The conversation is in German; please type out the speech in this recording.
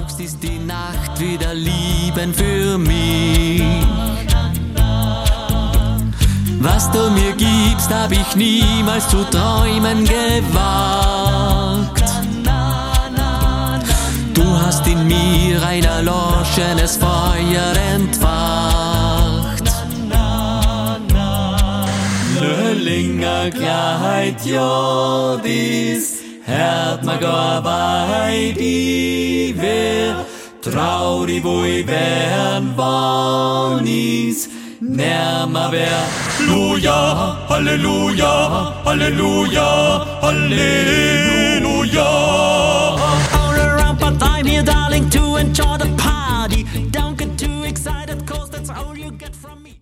brauchst, ist die Nacht wieder lieben für mich. Was du mir gibst, hab ich niemals zu träumen gewagt. Du hast in mir ein erloschenes Feuer entfacht. Löllinger Klarheit, Jodis, hört ma gar bei die wer traurig wo ich werden wann is närmer wer. Halleluja, Halleluja, Halleluja, Halleluja. All around but I'm here darling to enjoy the party. Don't get too excited cause that's all you get from me.